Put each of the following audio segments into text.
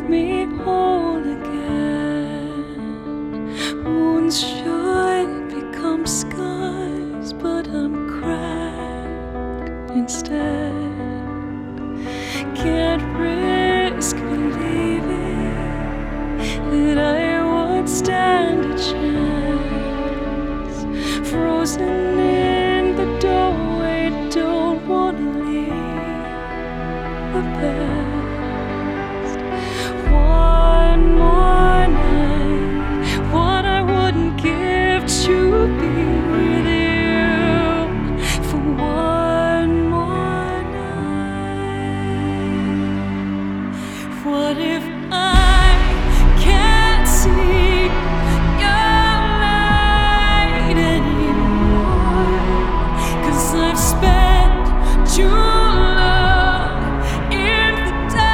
me whole again. Wounds should become scars, but I'm cracked instead. Can't risk believing that I would stand a chance. Frozen in the doorway, don't wanna leave the past. One more night, what I wouldn't give to be with you for one more night. What if I can't see your light anymore? 'Cause I've spent too long in the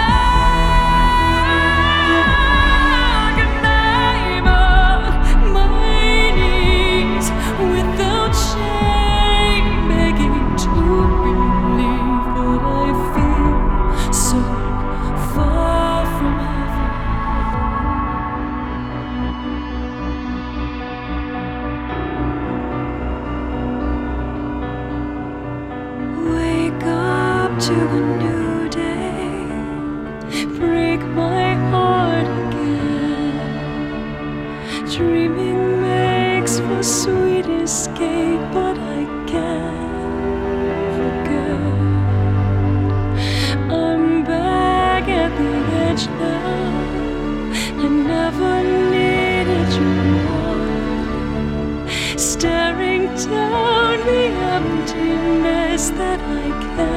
dark, and I'm on my knees without shame, begging to believe that I feel so far from heaven. Wake up to a new day, break my heart again. Dreaming makes for sweet escape, but I can't forget. I'm back at the edge now. I never needed you more. Staring down the emptiness that I can't